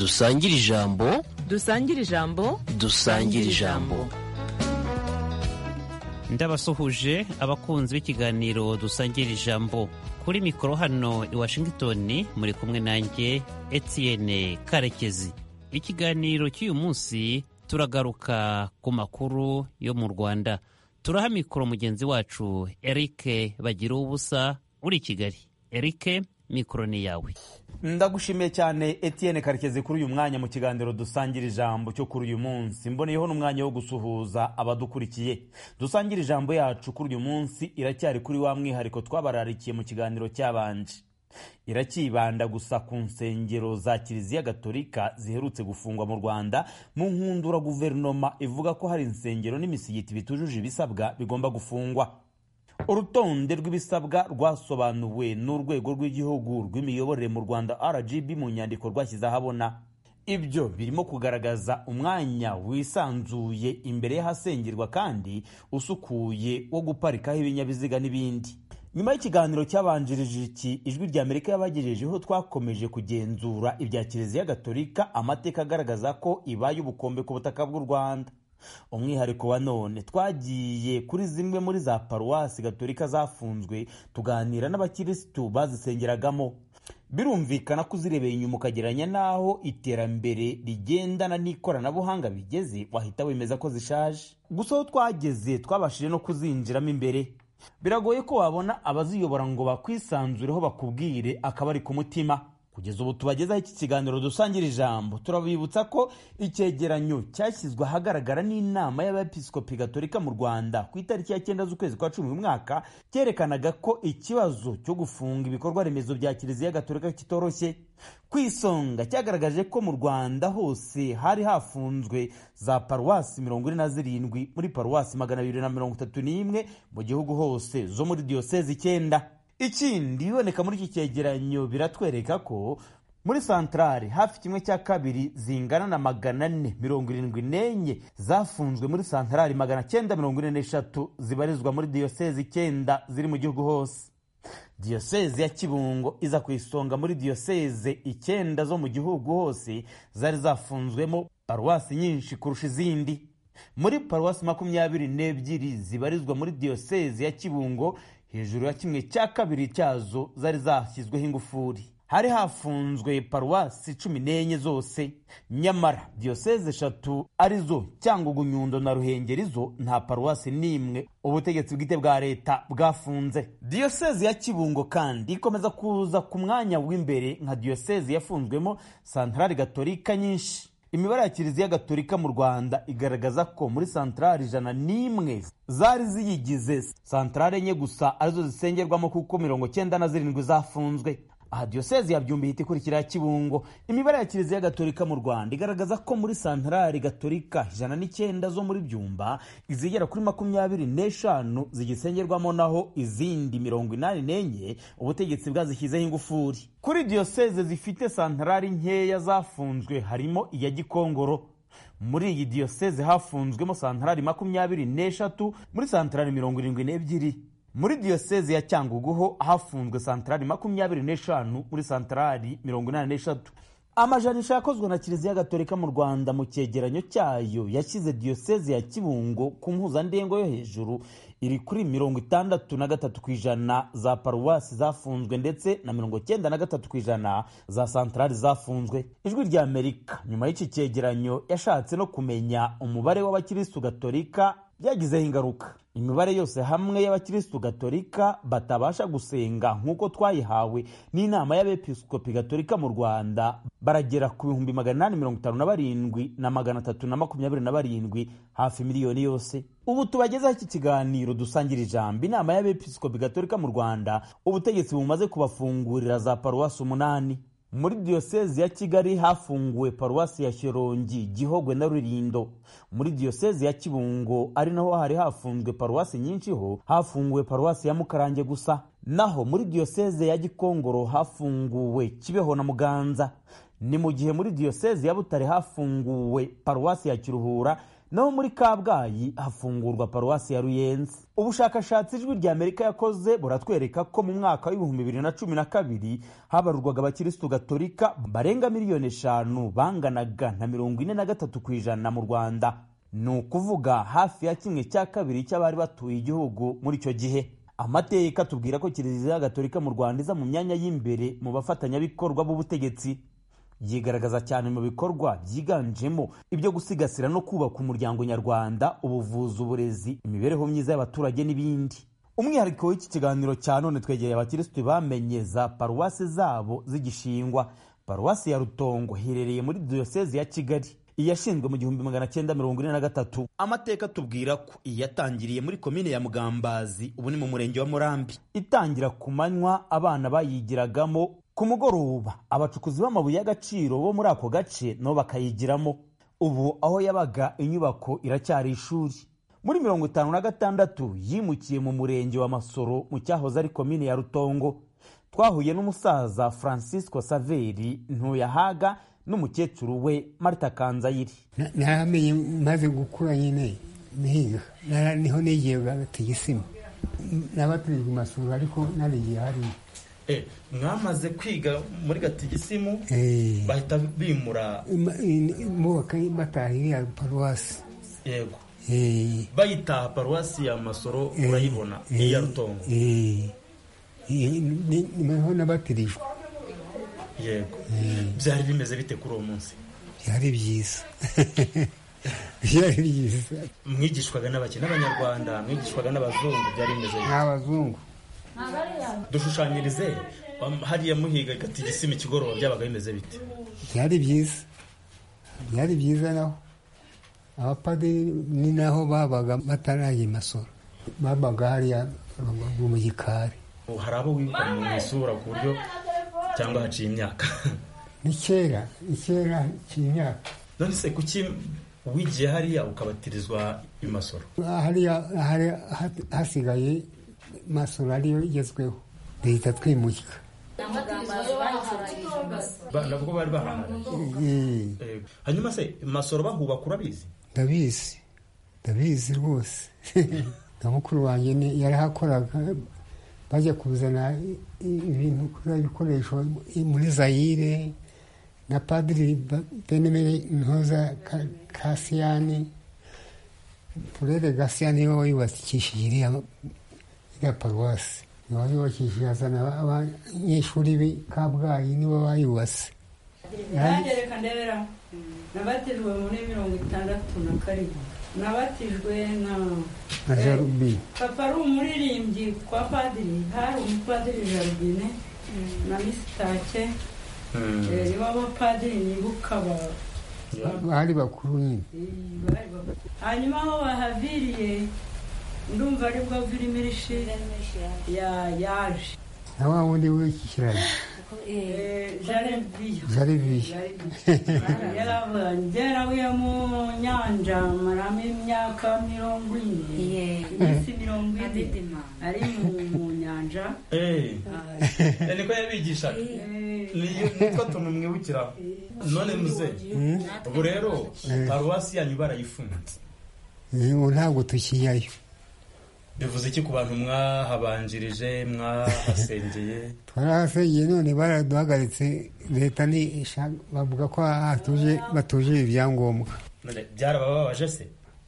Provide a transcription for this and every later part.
dusangire ijambo. dusangire ijambo. dusangire ijambo. ndabasuhuje abakunzi b'ikiganiro dusangira ijambo. Kuri mikoro hano i Washington muri kumwe nanjye Etienne Karekezi. Ikiganiro cy'uyu munsi turagaruka ku makuru yo mu Rwanda. Turaha mikoro mugenzi wacu Eric Bagiruwubusa uri i Kigali. Eric, mikoro ni yawe. Ndagushimiye cyane Etienne Karekezi kuri uyu mwanya mu kiganiro dusangira ijambo cyo kuri uyu munsi. Mboneyeho n'umwanya wo gusuhuza abadukurikiye. Dusangira ijambo yacu kuri uyu munsi iracyari kuri wa mwihariko twabararikiye mu kiganiro cyabanje. Irakibanda gusa ku nsengero za Kiliziya Gatolika ziherutse gufungwa mu Rwanda mu nkundura guverinoma ivuga ko hari insengero n'imisigiti bitujuje ibisabwa bigomba gufungwa. Urutonde rw'ibisabwa rwasobanuwe n'urwego rw'igihugu rw'imiyoborere mu Rwanda RGB mu nyandiko rwashyize ahabona. Ibyo birimo kugaragaza umwanya wisanzuye imbere y'ahasengerwa kandi usukuye wo guparikaho ibinyabiziga n'ibindi. Nyuma y'ikiganiro cyabanjirije iki Ijwi rya Amerika yabagejejeho twakomeje kugenzura ibya Kiliziya Gatolika, amateka agaragaza ko ibaye ubukombe ku butaka bw'u Rwanda. Umwihariko wa none twagiye kuri zimwe muri za paruwasi gatolika zafunzwe tuganira n'abakirisitu bazisengeragamo. Birumvikana ko uzirebeye inyuma ukagereranya n'aho iterambere rigendana n'ikoranabuhanga bigeze wahita wemeza ko zishaje. Gusa aho twageze twabashije no kuzinjiramo imbere. Biragoye ko wabona abaziyobora ngo bakwisanzureho bakubwire akabari ku mutima. Kugeza ubu tubagezaho iki kiganiro dusangira ijambo, turabibutsa ko icyegeranyo cyashyizwe ahagaragara n'inama y'abepiskopi gatolika mu Rwanda ku itariki ya 9 z'ukwezi kwa 10 uyu mwaka cyerekanaga ko ikibazo cyo gufunga ibikorwa remezo bya Kiliziya Gatolika kitoroshye. Ku isonga cyagaragaje ko mu Rwanda hose hari hafunzwe za paruwasi 47 muri paruwasi 231 mu gihugu hose zo muri diyosezi 9. Ikindi biboneka muri iki cyegeranyo biratwereka ko muri santrale hafi 1/2 zingana na 474 zafunzwe muri santrale 943 zibarizwa muri diyosezi 9 ziri mu gihugu hose. Diyosezi ya Kibungo iza ku isonga muri diyoseze 9 zo mu gihugu hose zari zafunzwemo paruwasi nyinshi kurusha izindi. Muri paruwasi 22 zibarizwa muri diyosezi ya Kibungo, hejuru ya 1/2 cyazo zari zashyizweho ingufuri. Hari hafunzwe paruwasi 14 zose, nyamara diyoseze 3 arizo Cyangugu, Nyundo na Ruhengeri zo nta paruwasi n'imwe ubutegetsi bwite bwa leta bwafunze. Diyoseze ya Kibungo kandi ikomeza kuza ku mwanya w'imbere nka diyoseze yafunzwemo santrale gatolika nyinshi. Imibare ya Kiliziya Gatolika mu Rwanda igaragaza ko muri santrale 101 zari ziyigize, santrale enye gusa arizo zisengerwamo kuko 97 zafunzwe. Aha diyosezi ya Byumba ihita ikurikira ya Kibungo. Imibare ya Kiliziya Gatolika mu Rwanda igaragaza ko muri santrale gatolika 109 zo muri Byumba izigera kuri 25 zigisengerwamo, naho izindi 84 ubutegetsi bwazishyizeho ingufuri. Kuri diyoseze zifite santrale nkeya zafunzwe harimo iya Gikongoro. Muri iyi diyoseze hafunzwemo santrale 23 muri santrale 72. Muri diyoseze ya Cyangugu ho hafunzwe santrale 25 muri santrale 83. Amajanisha yakozwe na Kiliziya Gatolika mu Rwanda mu cyegeranyo cyayo yashyize diyoseze ya Kibungo ku mpuzandengo yo hejuru, iri kuri 63% za paruwasi zafunzwe ndetse na 93% za santrale zafunzwe. Ijwi rya Amerika nyuma y'iki cyegeranyo yashatse no kumenya umubare w'abakirisitu Gatolika byagizeho ingaruka. Imibare yose hamwe y'abakirisitu Gatolika batabasha gusenga nk'uko twayihawe n'inama y'abepiskopi Gatolika mu Rwanda baragera ku 857 na 327, hafi miliyoni yose. Ubu tubagezaho iki kiganiro dusangira ijambo. Inama y'abepiskopi Gatolika mu Rwanda ubutegetsi bumaze kubafungurira za paruwasi 8. Muri diyosezi ya Kigali hafunguwe paruwasi ya Shyorongi, Gihogwe na Rulindo. Muri diyosezi ya Kibungo ari naho hari hafunzwe paruwasi nyinshi ho hafunguwe paruwasi ya Mukarange gusa. Naho muri diyosezi ya Gikongoro hafunguwe Kibeho na Muganza. Ni mu gihe muri diyosezi ya Butare hafunguwe paruwasi ya Kiruhura naho muri Kabgayi hafungurwa paruwasi ya Ruyenzi. Ubushakashatsi Ijwi rya Amerika yakoze buratwereka ko mu mwaka w'ibihumbi 2012 habarurwaga abakirisitu gatolika barenga miliyoni 5 banganaga na 43% mu Rwanda. Ni ukuvuga hafi ya 1/2 cy'abari batuye igihugu muri icyo gihe. Amateka tubwira ko Kiliziya Gatolika mu Rwanda iza mu myanya y'imbere mu bafatanyabikorwa b'ubutegetsi. Yigaragaza cyane mu bikorwa byiganjemo ibyo gusigasira no kubaka umuryango nyarwanda, ubuvuzi, uburezi, imibereho myiza y'abaturage n'ibindi. Umwihariko w'iki kiganiro cya none twegereye abakirisitu bamenye za paruwasi zabo zigishingwa. Paruwasi ya Rutongo iherereye muri diyosezi ya Kigali, iyashinzwe mu 1943. Amateka tubwira ko iyatangiriye muri komine ya Mugambazi, ubu ni mu murenge wa Murambi. Itangira ku manywa abana bayigiragamo, ku mugoroba abacukuzi b'amabuye y'agaciro bo muri ako gace nabo bakayigiramo. Ubu aho yabaga inyubako iracyari ishuri. Muri 1956 yimukiye mu murenge wa Masoro mu cyahoze ari komine ya Rutongo. Twahuye n'umusaza Francisco Saveri Ntuyahaga n'umukecuru we Marta Kanzayiri. Namenye maze gukura nyine niga niho nigiye Gatigisima, nabatijwe Masoro ariko narigiye hari. Mwamaze kwiga muri Gatigisimu bahita bimura mu batahiri ya paruwasi. Yego. Bayita paruwasi ya Masoro urayibona iya Rutongo. Niho nabatirijwe. Yego. Byari bimeze bite kuri uwo munsi? Byari byiza. Byari byiza. Mwigishwaga n'abakene n'abanyarwanda, mwigishwaga n'abazungu, byari bimeze bite? N'abazungu. Dushushanyirize hariya muhiga Gatigisimu ikigoroba byabaga bimeze bite? Byari byiza. Byari byiza naho. Abapadiri ni naho babaga bataraye Masoro. Babaga hariya mu gikari. Hari abo wibuka mu isura ku buryo cyangwa haciye imyaka? Ni kera cy'imyaka. None se kuki wigiye hariya ukabatirizwa i Masoro? Hariya hasigaye Masoro ariyo igezweho, duhita twimukira. Nabwo bari bahamaraye. Hanyuma se Masoro bahubaka urabizi? Ndabizi rwose. Na mukuru wanjye yarahakoraga, bajya kuzana ibintu ibikoresho muri Zaire, na Padiri Benemere Ntoza Kasiyani, Purere Gasiyani we yubakishije iriya paruwasi. Niwe yubakishije, azana abanyeshuri b'i Kabgayi nibo bayubatse. Reka ndebera nabatijwe muri 1967. Nabatijwe na Jarubine. Papa ari umuririmbyi kwa Padiri, hari umupadiri Jarubine na Misitake. Nibo abapadiri nibuka bari bakuru nyine. Hanyuma aho bahaviriye ndumva aribwo Virimirishi yaje. Na wa wundi w'ikiraro. Jariviya. Yaravuye mu nyanja maramo imyaka 40. Imisi 40 ari mu nyanja. Niko yabigisha. Nitwa tuntu mwibukira. None muze. Ubu rero paruwasi yanyu barayifunze. Ntabwo tukiyayo. Bivuze iki ku bantu mwahabanjirije, mwahasengeye? Twarahasengeye none baraduhagaritse, leta ni bavuga ko batuje ibyangombwa. Byarababaje se?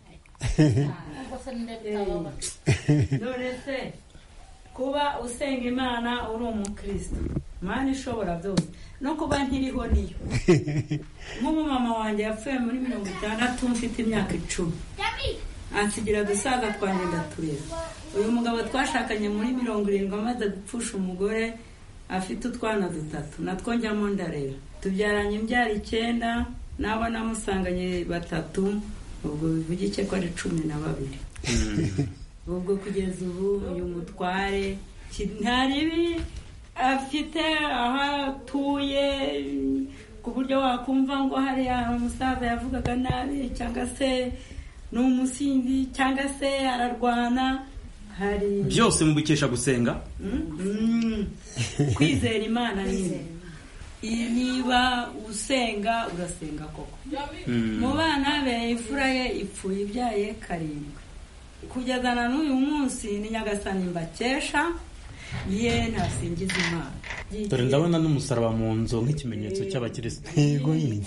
None se kuba usenga Imana uri umukristo, Imana ishobora byose, no kuba nkiriho niyo. Nk'umumama wanjye yapfuye muri 60 mfite imyaka 10. Ansigira dusaga twanjye ndaturera. Uyu mugabo twashakanye muri 70 amaze gupfusha umugore afite utwana 3, natwo njyamo ndarera. Tubyaranye imbyara 9, nabo namusanganye 3, ubwo bivugike ko ari 12. Ubwo kugeza ubu uyu mutware ntaribi afite aho atuye, ku buryo wakumva ngo hari umusaza yavugaga nabi cyangwa se n'umusinzi cyangwa se ararwana. Hari byose mubikesha gusenga, kwizera Imana nyine. niba usenga urasenga koko. Mu bana be imfura ye ipfuye ibyaye 7 kugeza na n'uyu munsi ni Nyagasani mbakesha ye ntasingiza Imana. Dore ndabona n'umusaraba mu nzu nk'ikimenyetso cy'abakristo. Yego yindi.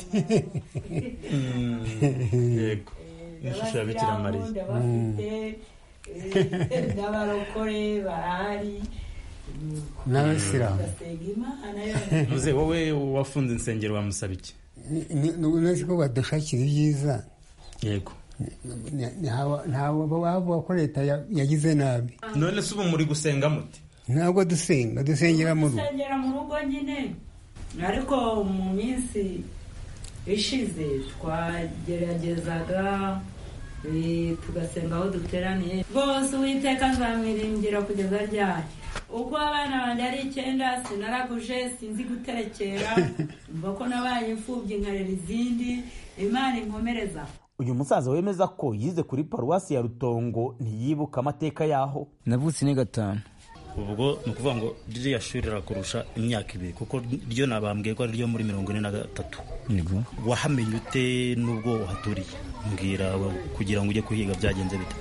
Yego. N'ishusho ya Bikira Mariya. N'abarokore bahari. N'abasilamu. Muze wowe wafunze insengero wamusaba iki? Nzi ko badushakira ibyiza. Yego. Ntawe bavuga ko leta yagize nabi. None se ubu muri gusenga muti? Ntabwo dusengera mu rugo. Dusengera mu rugo nyine. Ariko mu minsi ishize twageragezaga tugasenga aho duteraniye. Rwose Uwiteka nzamwiringira kugeza ryari. Uko abana banjye ari 9 sinaraguje sinzi guterekera. Umva ko nabaye imfubyi nkarera izindi. Imana inkomereza. Uyu musaza wemeza ko yize kuri paruwasi ya Rutongo ntiyibuka amateka yaho. Navutse ni 5. Ubwo nukuvuga ngo ririya shuri rakurusha imyaka 2 kuko ryo nabambwiye ko ari ryo muri 43. Nigo. Wahamenye ute nubwo uhaturiye? Mbwira kugira ngo ujye kuhiga byagenze bite?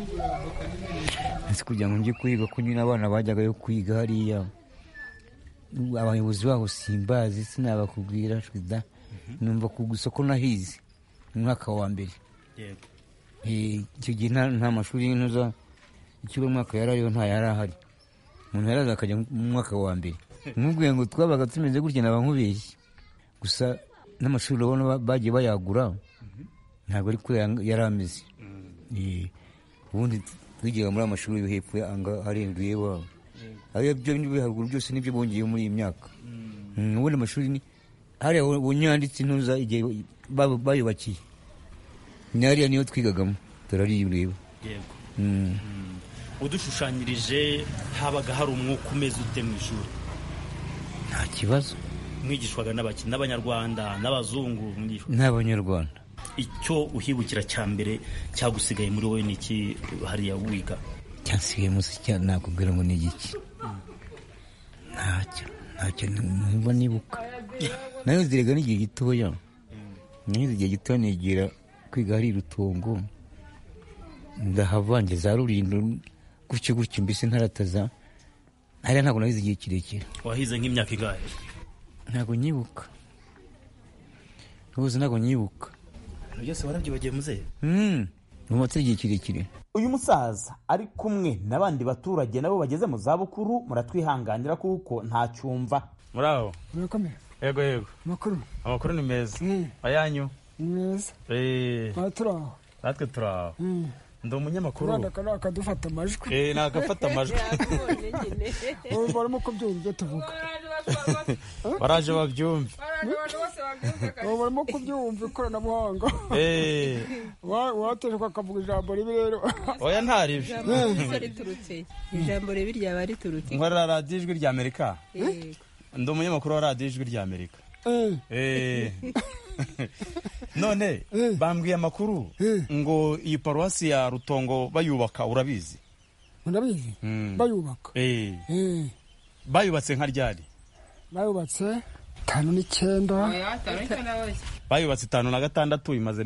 Ese kugira ngo njye kuhiga ko nyine abana bajyaga yo kwiga hariya. Abayobozi baho simbazi sinabakubwira shwida. Numva kugusoko nahize. Umwaka wa mbere. Yego. Icyo gihe nta mashuri y'intuza ikigo mwaka yarayo nta yarahari. Umuntu yaraza akajya mu mwaka wa mbere. Mubwiye ngo twabaga tumeze gutya nabankubeshye. Gusa n'amashuri urabona bagiye bayagura. Ntabwo ari ko yarameze. Ubundi twigiye muri amashuri yo hepfo anga harenduye wabo. Ayo byo biharuguru byose nibyo bongeye muri iyi myaka. Ubundi amashuri ni hariya unyanditse intuza igihe bayubakiye. Nariya niyo twigagamo turari ureba. Yego. Udushushanyirije habaga hari umwuka umeze ute mu ishuri? Nta kibazo. Mwigishwaga n'abanyarwanda n'abazungu n'abanyarwanda. Icyo uhibukira cya mbere cyagusigaye muri wowe niki hariya wiga? Cyasigaye musi cyane nakubwira ngo ni igiki. Ntacyo numva nibuka. Nayo zirega n'igihe gitoya. Nize igihe gitoya nigira kwiga hari Rutongo. Ndahavange za Rurindo gutyo mbese ntarataza. Hariya ntabwo nahize igihe kirekire. Wahize nk'imyaka igahe? Ntabwo nyibuka. Rwose ntabwo nyibuka. Byose warabyibagiye muze? Umatse igihe kirekire. Uyu musaza ari kumwe n'abandi baturage nabo bageze mu zabukuru muratwihanganira kuko nta cyumva. Muraho. Murakomeye. Yego. Amakuru ni meza. Ayanyu? Ni meza. Turaho. Natwe turaho. Ndi umunyamakuru. Uranda akadufata amajwi. Nakafata amajwi. Barimo kubyumva ibyo tuvuga. Baraje babyumve. Barimo kubyumva ikoranabuhanga. Wateje akavuga ijambo ribi rero. Oya ntaribi. Ijambo ribi ryaba riturutse. Nkora radiyo Ijwi ry'Amerika. Ndi umunyamakuru wa radiyo Ijwi ry'Amerika. None bambwiye amakuru ngo iyi paruwasi ya Rutongo bayubaka urabizi? Ndabizi. Bayubaka. Bayubatse nka ryari? Bayubatse 59. Bayubatse 56 imaze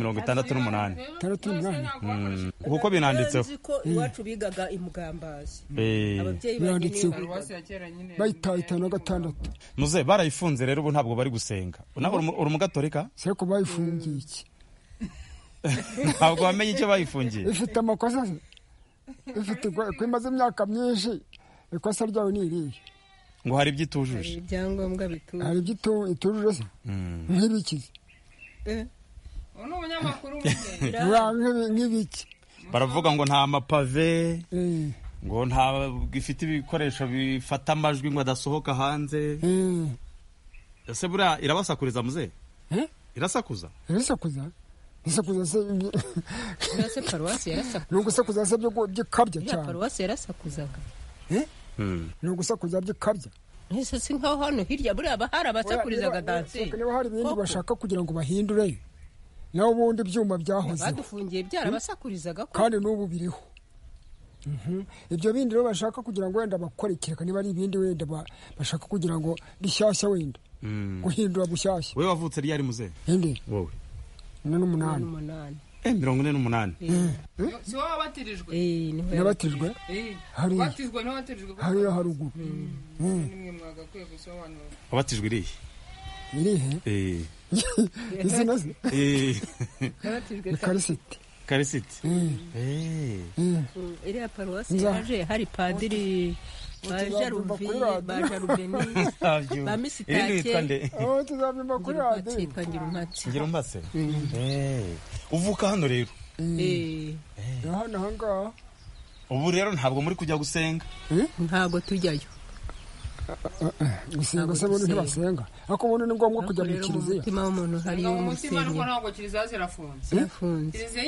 68. Kuko binanditseho. Iwacu bigaga imugambazi. Ababyeyi banditseho. Bayita 56. Muze barayifunze rero ubu ntabwo bari gusenga. Naho uri umugatolika? Seko bayifungiye iki? Ntabwo wamenye icyo bayifungiye. Ifite amakosa. Ifite kwimaze imyaka myinshi. Ikosa ryawe ni irihe? Ngo hari ibyitujuje. Ibyangombwa bituje. Hari ibyitujuje se? Nk'ibikizi. Ono umunyamakuru nk'ibiki. Baravuga ngo nta mapave. Ngo nta gifite ibikoresho bifata amajwi ngo adasohoka hanze. Ese buriya irabasakuriza muze? Irasakuza? Isakuza se paruwasi yarasakuza. Nuko sakuza se byo byikabya cyane. Paruwasi yarasakuzaga. Nuko sakuza byikabya. Ese si nkaho hano hirya buriya bahari abasakurizaga danse. Niba hari ibindi bashaka kugira ngo bahindure. Naho ubundi byuma byahoze. Badufungiye byarabasakurizaga ko. Kandi n'ubu biriho. ibyo bindi rero bashaka kugira ngo wenda bakore kereka niba ari ibindi wenda bashaka kugira ngo rishyashya wenda guhindura bushyashya. wowe wavutse ryari muzehe? indi wowe 48. 48. si wowe wabatirijwe? Nabatirijwe hariya haruguru. nimwe mwagakwiye gusobanura. wabatijwe irihe izina se? Yabatijwe Karisiti. iriya paruwasi yaje hari padiri ba Jarubeni ba Misitake. Tuzabyumva kuri radiyo. ngira umpatse. uvuka hano rero? hano ahangaha. ubu rero ntabwo muri kujya gusenga? ntabwo tujyayo gusenga se bundi ntibasenga ariko ubundi ni ngombwa kujya mu kiliziya. umutima w'umuntu hariyo umutima ariko umusenyi ntabwo kiliziya kiliziya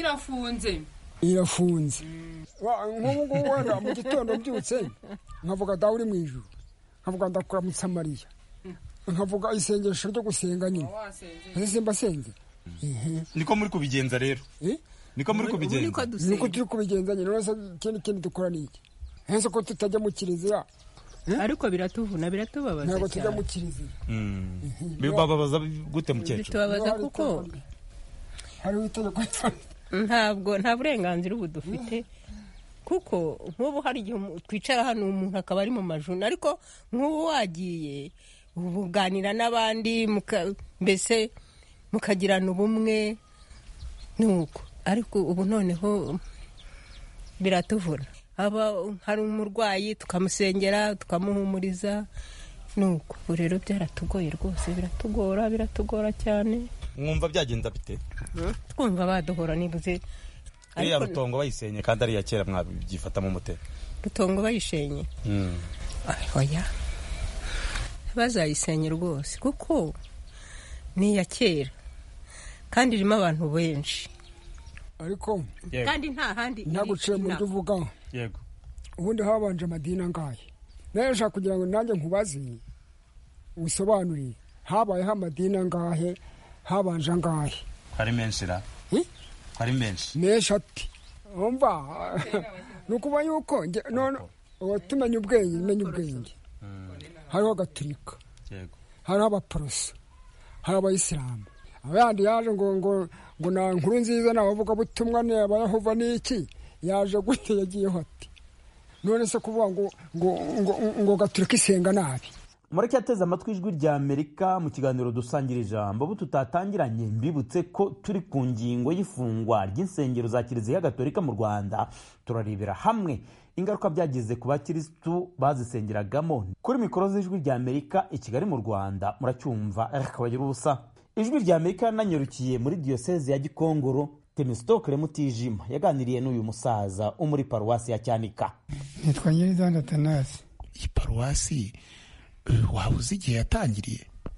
irafunze. nk'ubu ngubu wenda mu gitondo mbyutse nkavuga dawe uri mu ijuru, nkavuga ndakuramutsa Mariya, nkavuga isengesho ryo gusenga nyine. ese simba senze? niko muri kubigenza rero? niko muri kubigenza? niko turi kubigenza nyine. none se ikindi dukora ni iki? ese ko tutajya mu kiliziya? ariko biratuvuna biratubabaza cyane. ntabwo tujya mu kiliziya. bibabaza gute mukecuru? bitubabaza kuko hariho itegeko nta burenganzira ubu dufite, kuko nk'ubu hari igihe twicara hano umuntu akaba ari mu majuna, ariko nk'ubu wagiye ubuganira n'abandi mbese mukagirana ubumwe nuko. ariko ubu noneho biratuvuna. hari umurwayi tukamusengera tukamuhumuriza nuko. ubu rero byaratugoye rwose, biratugora cyane. mwumva byagenda bite? twumva baduhora nibuze. iriya rutongo bayisenye kandi ari iya kera mwabyifatamo mute? rutongo bayishenye? oya bazayisenye rwose kuko ni iya kera kandi irimo abantu benshi. ariko kandi nta handi naguciye mu byo uvuga. yego. ubundi habanje amadini angahe? nayo nshaka kugira ngo nanjye nkubaze wisobanurire habayeho amadini angahe, habanje angahe? ari menshi ra? ari menshi ati umva ni ukuba yuko none tumenye ubwenge. hariho Gatolika, hariho Abaporoso, hariho Abayisilamu. abandi yaje ngo na nkuru nziza n'abavuga butumwa ni Abayehova n'iki yaje gute yagiyeho ati? none se kuvuga ngo Gatolika isenga nabi. mureke yateze amatwi ijwi rya Amerika mu kiganiro dusangira ijambo. ubu tutatangiranye mbibutse ko turi ku ngingo y'ifungwa ry'insengero za Kiliziya Gatolika mu Rwanda. turarebera hamwe ingaruka byagize ku bakirisitu bazisengeragamo. kuri mikoro z'ijwi rya Amerika i Kigali mu Rwanda muracyumva akabagira ubusa. ijwi rya Amerika yananyarukiye muri diyoseze ya Gikongoro. Temistokle Mutijima yaganiriye n'uyu musaza wo muri paruwasi ya Cyanika. nitwa Nyirizanda Athanase. iyi paruwasi waba uzi igihe yatangiriye?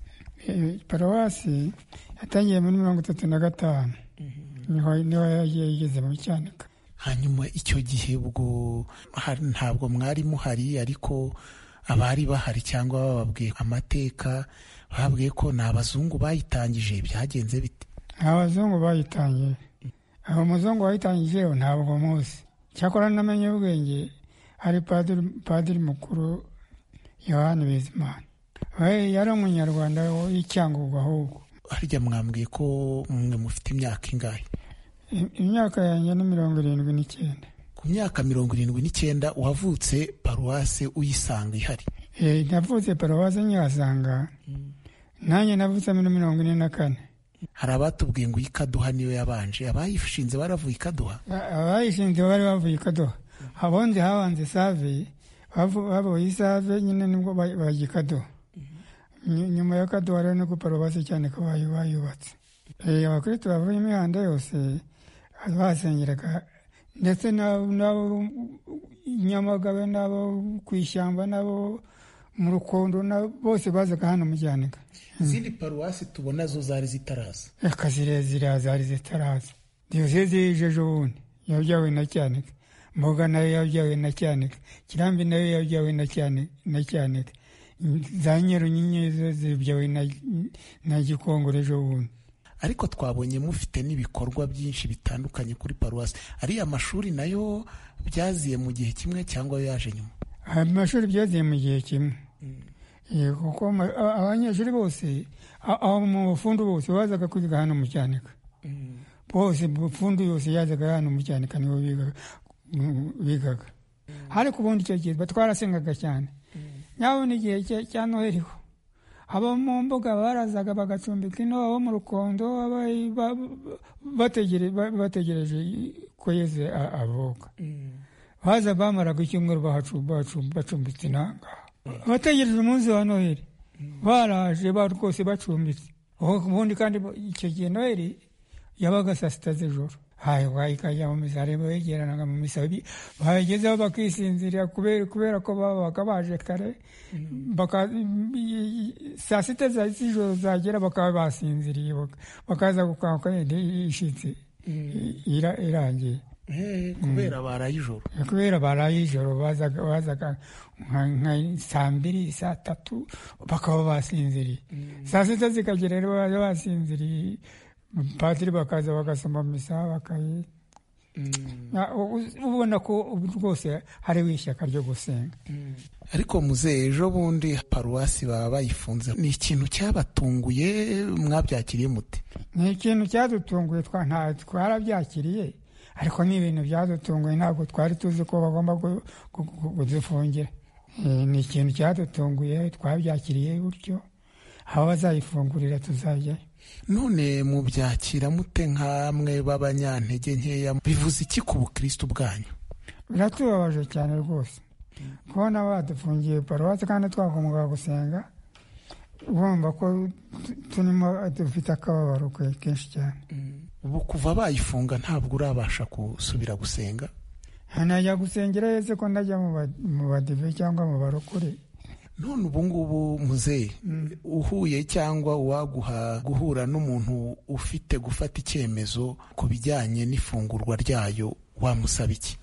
paruwasi yatangiye muri 1935. niho yageze mu Cyanika. hanyuma icyo gihe ubwo ntabwo mwari muhari, ariko abari bahari cyangwa bababwiye amateka, bababwiye ko ni abazungu bayitangije, byagenze bite? abazungu bayitangiye. abo muzungu bayitangije ntabwo muzi. cyakora namenye ubwenge, hari padiri mukuru Yohani Bizimana, yari umunyarwanda w'Icyangugu. ahubwo harya mwambwiye ko mwe mufite imyaka ingahe? imyaka yanjye ni 79. ku myaka 79 wavutse paruwase uyisanga ihari? navutse paruwase nyihasanga. nanjye navutse muri 44. hari abatubwiye ngo ikaduha niyo yabanje. abayishinze baravuye ikaduha? abayishinze bari bavuye ikaduha. abonze habanze save, bavuye isave nyine nibwo bajya ikaduha. nyuma ya kaduha rero niko paruwasi cyane ko bayubatse. abakristo bavuye imihanda yose basengeraga, ndetse n'abo Nyamagabe, n'abo ku ishyamba, n'abo mu Rukondo, bose bazaga hano mu Cyanika. izindi paruwasi tubona zo zari zitaraza? reka zirezire zari zitaraza. diyoseze y'ijeje ubundi yabyawe na Cyanika, Mboga nayo yabyawe na Cyanika, Kirambi nayo yabyawe na Cyanika, za Nyerunyinya zo zibyawe na Gikongoro ejo bundi. ariko twabonye mufite n'ibikorwa byinshi bitandukanye kuri paruwasi. Ariya mashuri nayo byaziye mu gihe kimwe cyangwa yaje nyuma? Amashuri byaziye mu gihe kimwe, kuko abanyeshuri bose mu bufundu bose bazaga kwiga hano mu Cyanika, bose bufundu yose yazaga hano mu Cyanika nibo bigaga. Ariko ubundi icyo gihe twarasengaga cyane, nyabona igihe cya Noheli ho abo mu mbuga barazaga bagacumbika ino, abo mu Rukondo bategereje ko Yezu avuka. Baza bamaraga icyumweru bacumbitse inanga, bategereje umunsi wa Noheli, baraje rwose bacumbitse. Ubundi kandi icyo gihe Noheli yabaga saa sita z'ijoro, ikajya mu misa, begeranaga mu misa, bagezeho bakisinzirira kubera ko babaga baje kare, saa sita z'ijoro zagera bakaba basinziriye, bakaza gukanguka ishitse irangiye. Kubera baraye ijoro, kubera baraye ijoro bazaga nka saa 2 saa 3 bakaba basinziriye, saa sita zikagera rero basinziriye, padiri bakaza bagasoma misa bakayi. Ubona ko rwose hariho ishyaka ryo gusenga. Ariko muzehe, ejo bundi paruwasi baba bayifunze, ni ikintu cyabatunguye? Mwabyakiriye mute? Ni ikintu cyadutunguye, twarabyakiriye, ariko ni ibintu byadutunguye, ntabwo twari tuzi ko bagomba kudufungira. Ni ikintu cyadutunguye, twabyakiriye gutyo, aho bazayifungurira tuzajyayo. None mubyakira mute nk'amwe b'abanyantege nkeya? Bivuze iki ku bukristo bwanyu? Biratubabaje cyane rwose kubona badufungiye paruwasi kandi twagombaga gusenga. Urumva ko dufite akababaro kenshi cyane. Ubu kuva bayifunga ntabwo urabasha gusubira gusenga? Najya gusengera Yesu ko ndajya mu badive cyangwa mu barokore. None ubu ngubu muzehe, uhuye cyangwa uwaguha guhura n'umuntu ufite gufata icyemezo ku bijyanye n'ifungurwa ryayo, wamusaba iki?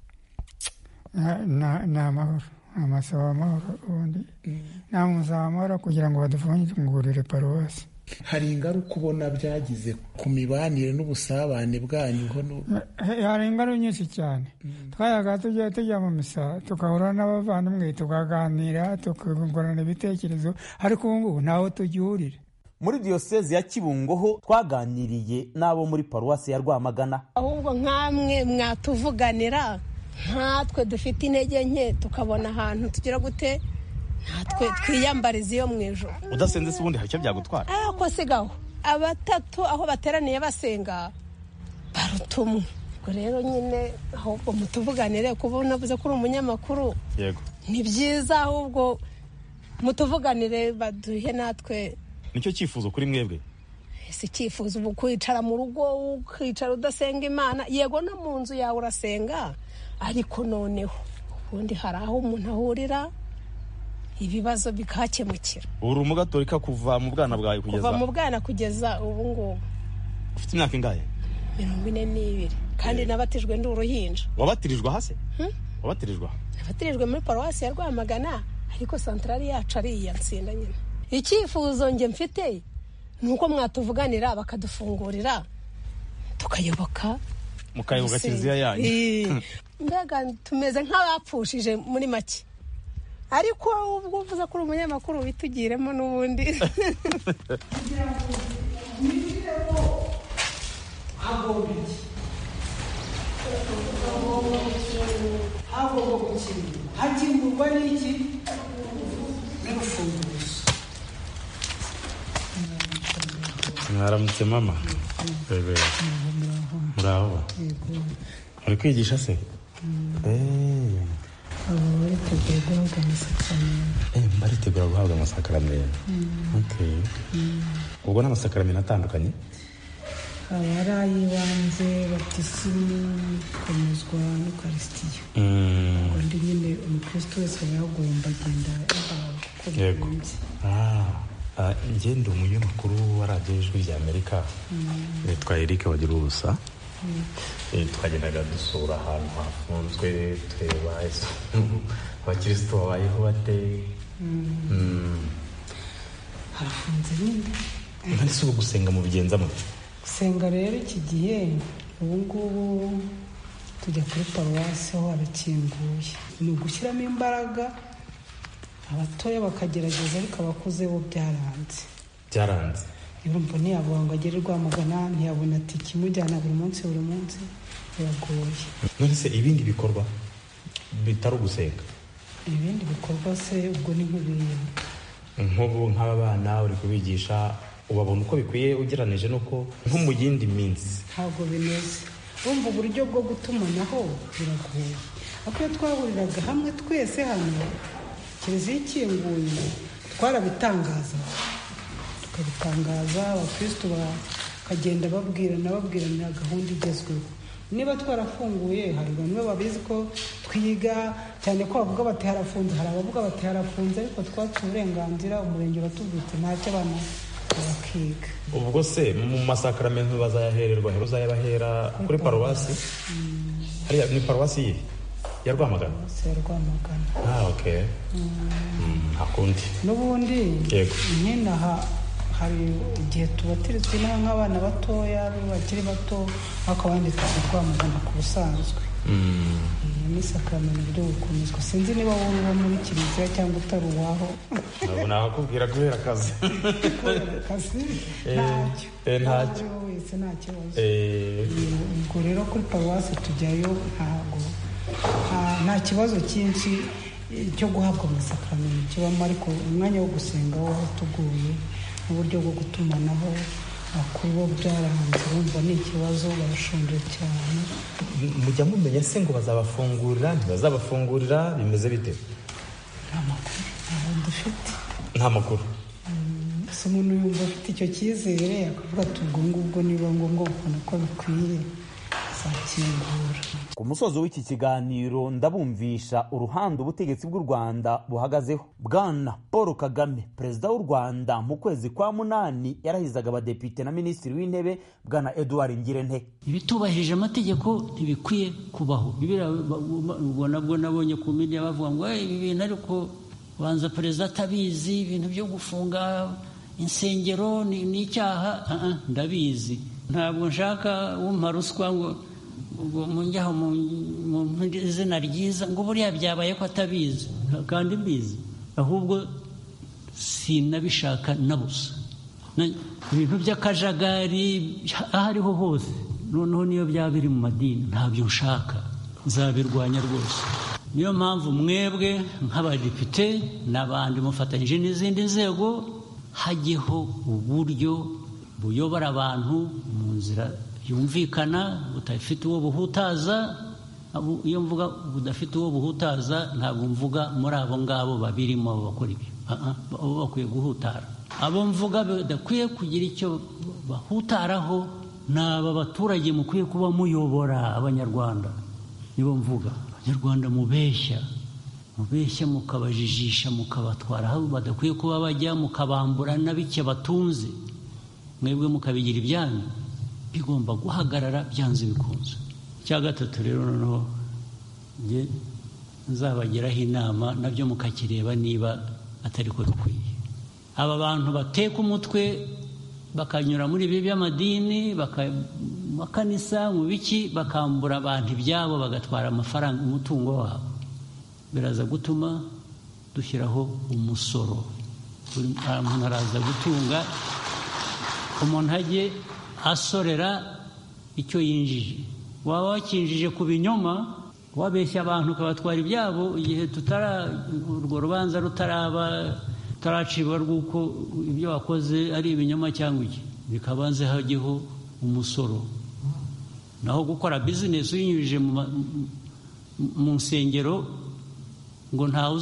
Ni amahoro, amasaba amahoro, ubundi namusaba amahoro kugira ngo badufungurire paruwasi. Hari ingaruka ubona byagize ku mibanire n'ubusabane bwanyu? Hari ingaruka nyinshi cyane. Twayaga tujya mu misa, tukahura n'abavandimwe, tukaganira, tukungurana ibitekerezo, ariko ubu ngubu ntaho tugihurira. Muri diyosezi ya Kibungo ho twaganiriye n'abo muri paruwasi ya Rwamagana. Ahubwo nk'amwe mwatuvuganira, nkatwe dufite intege nke, tukabona ahantu tugira gute natwe twiyambariza iyo mu ijoro. Udasenze se ubundi hacyo byagutwara? Ko sigaho abatatu aho bateraniye basenga barutumwe. Ubwo rero nyine ahubwo mutuvuganire, kuba unavuze ko uri umunyamakuru, yego, ni byiza, ahubwo mutuvuganire baduhe natwe. Nicyo cyifuzo kuri mwebwe? Si cyifuzo ubu kwicara mu rugo ukicara udasenga Imana, yego no mu nzu yawe urasenga, ariko noneho ubundi hari aho umuntu ahurira ibibazo bikakemukira. Uri umugatolika kuva mu bwana bwawe kugeza? Kuva mu bwana kugeza ubu ngubu. Ufite imyaka ingahe? 42. Kandi nabatijwe ndi uruhinja. Wabatirijwe hase? Wabatirijwe? Nabatirijwe muri paruwasi ya Rwamagana, ariko santrali yacu ari iya Nsinda nyine. Icyifuzo nge mfite nuko mwatuvuganira bakadufungurira tukayoboka, mukayoboka kiliziya yanyu. Mbega tumeze nk'abapfushije muri make. Ariko ubwo uvuze ko uri umunyamakuru bitugiremo n'ubundi. Hakimburwa n'iki? N'urufunguzo. Mwaramutse mama? Muraho. Uri kwigisha se? Baritegura guhabwa amasakaramentu. Ubwo ni amasakaramentu atandukanye? Hari ay'ibanze, batisimu, komezwa n'ukarisitiya. Undi nyine umukristo wese aba yagomba agenda uko bikunze. Njye ndi umunyamakuru wa radiyo Ijwi ry'Amerika, nitwa Eric Bagiruwubusa. Twagendaga dusura ahantu hafunzwe, tureba abakristo babayeho bate. Harafunze nyine, none se ubu gusenga mu bigenzamo gusenga rero iki gihe ubu ngubu tujya kuri paruwasi aho harakinguye ni ugushyiramo imbaraga abatoya bakagerageza ariko abakuze bo byaranze urumva ntiyavuga ngo agere Rwamagana ntiyabona tike imujyana buri munsi biragoye. none se ibindi bikorwa bitari ugusenga ibindi bikorwa se ubwo ni nk'ubu nk'aba bana uri kubigisha ubabona uko bikwiye ugereranije nuko nko mu yindi minsi ntabwo bimeze. Urumva uburyo bwo gutumanaho biragoye ariko iyo twahuriraga hamwe twese hano kiliziya ikinguye tukabitangaza abakristo bakagenda babwirana gahunda igezweho. Niba twarafunguye hari bamwe babizi ko twiga cyane ko bavuga bati harafunze, hari abavuga bati harafunze, ariko twaciye uburenganzira umurenge uratubwite ntacyo abana bakiga. ubwo se mu masakaramentu bazayahererwa uzayabahera kuri paruwasi hariya ni paruwasi ye ya Rwamagana okay hakundi n'ubundi nk'inaha hari igihe tubatiritswe nk'abana batoya bakiri bato bakabandi Rwamagana ku busanzwe n'isakaramentu ryo gukomezwa. Sinzi niba wowe uba muri kiliziya cyangwa utari uwaho. ntabwo nakubwira kubera akazi ntacyo wese nta kibazo. ubwo rero kuri paruwasi tujyayo nta kibazo cyinshi cyo guhabwa amasakaramentu kibamo, ariko umwanya wo gusenga wo watuguye n'uburyo bwo gutumanaho kuri bo byaranze. Urumva ni ikibazo, barashonje cyane. mujya mumenya se ngo bazabafungurira ntibazabafungurira bimeze bite? nta makuru ntabwo dufite. nta makuru gusa umuntu yumva afite icyo cyizere akavuga ati ubwo ngubwo niba ngombwa ukabona ko bikwiye azakingura. ku musozo w'iki kiganiro ndabumvisha uruhande ubutegetsi bw'u Rwanda buhagazeho. Bwana Paul Kagame perezida w'u Rwanda mu kwezi kwa munani yarahizaga abadepite na minisitiri w'intebe Bwana Edouard Ngirente. ibitubahirije amategeko ntibikwiye kubaho. nabwo nabonye ku media bavuga ngo ibi bintu ariko banza perezida atabizi, ibintu byo gufunga insengero ni icyaha. Ndabizi, ntabwo nshaka wumpa ruswa ngo munjyaho mu izina ryiza ngo buriya byabaye ko atabizi kandi mbizi, ahubwo sinabishaka na busa. Ibintu by'akajagari aho ariho hose, noneho niyo byaba biri mu madini ntabyo nshaka, nzabirwanya rwose. Niyo mpamvu mwebwe nk'abadepite n'abandi mufatanyije n'izindi nzego hajyeho uburyo buyobora abantu mu nzira yumvikana budafite uwo buhutaza. Iyo mvuga budafite uwo buhutaza ntabwo mvuga muri abo ngabo babirimo bakora ibi, abo bakwiye guhutara. Abo mvuga badakwiye kugira icyo bahutaraho ni aba baturage mukwiye kuba muyobora abanyarwanda. nibo mvuga abanyarwanda mubeshya mukabajijisha mukabatwara aho badakwiye kuba bajya, mukabambura na bike batunze, mwebwe mukabigira ibyanyu. Bigomba guhagarara byanze bikunze. Cya gatatu rero noneho njye nzabagiraho inama nabyo mukakireba niba atari ko bikwiye. Aba bantu bateka umutwe bakanyura muri ibi by'amadini makanisa mu biki, bakambura abantu ibyabo, bagatwara amafaranga, umutungo wabo, biraza gutuma dushyiraho umusoro. Umuntu araza gutunga, umuntu ajye asorera icyo yinjije. Waba wakinjije ku binyoma, wabeshya abantu ukabatwara ibyabo, igihe urwo rubanza rutaracibwa rw'uko ibyo wakoze ari ibinyoma cyangwa iki, bikabanze hajyeho umusoro. Naho gukora bizinesi uyinyujije mu nsengero ngo ntawe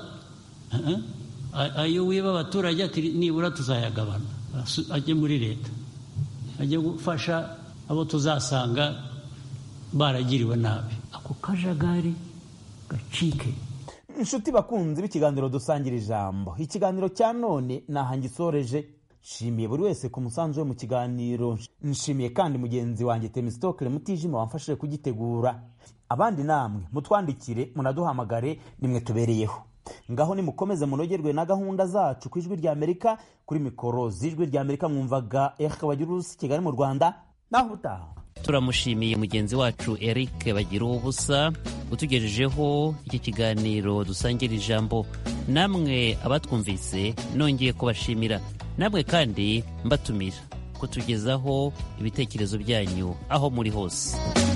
ayo wiba abaturage ati nibura tuzayagabana, ajye muri leta, ajye gufasha abo tuzasanga baragiriwe nabi. Ako kajagari gacike. Inshuti bakunzi b'ikiganiro dusangira ijambo, ikiganiro cya none nahangisoreje. Nshimiye buri wese ku musanzu we mu kiganiro. Nshimiye kandi mugenzi wanjye Temistokle Mutijima wamfashije kugitegura. Abandi namwe mutwandikire, munaduhamagare, nimwe tubereyeho. ngaho nimukomeze munogerwe na gahunda zacu ku ijwi rya Amerika. Kuri mikoro z'ijwi rya Amerika mwumvaga Eric Bagiruwubusa Kigali mu Rwanda. Naho utaha turamushimiye mugenzi wacu Eric Bagiruwubusa utugejejeho iki kiganiro dusangira ijambo. Namwe abatwumvise nongeye kubashimira, namwe kandi mbatumira kutugezaho ibitekerezo byanyu aho muri hose.